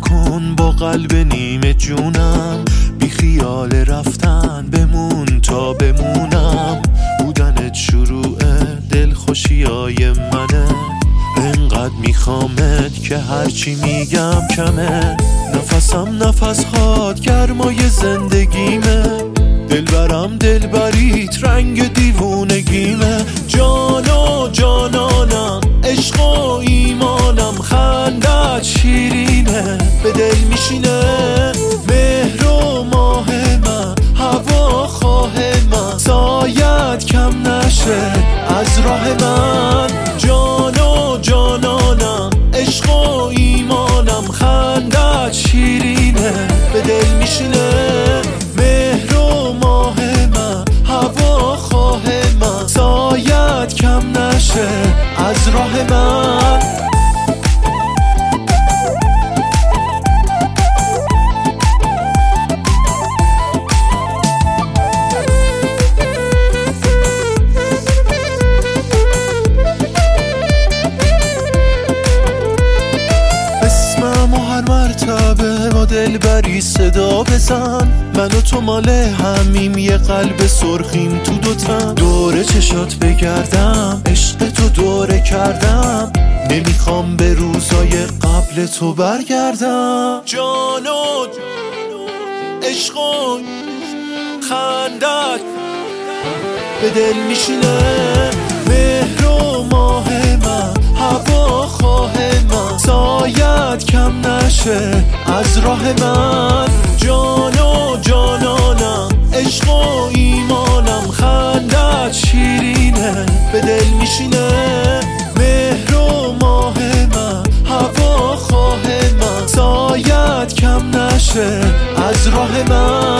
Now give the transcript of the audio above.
نکن با قلب نیمه جونم، بی خیال رفتن بمون تا بمونم. بودنت شروع دلخوشیای منه، انقدر میخوامت که هرچی میگم کمه. نفسم نفس هات گرمای زندگیمه، دلبرم دلبریت رنگ دیوونگیمه. جان و جانانم، عشق و ایمانم، خندت شیرینه به دل میشینه. مهر و ماه من، هوا خواه من، سایت کم نشه از راه من. جان و جانانم، عشق و ایمانم، خندت شیرینه به دل میشینه. مهر و ماه من، هوا خواه من، سایت کم نشه از راه من. مرتبه با دلبری صدا بزن، من و تو مال همیم، یه قلب سرخیم تو دوتن. دوره چشات بگردم، عشق تو دوره کردم، نمیخوام به روزای قبل تو برگردم. جان و عشق و خندت به دل میشینه. مهر و ماه من، هوا خواه من، سایت کم نشه از راه من. جان و جانانم، عشق و ایمانم، خندت شیرینه به دل میشینه. مهر و ماه من، هوا خواه من، سایت کم نشه از راه من.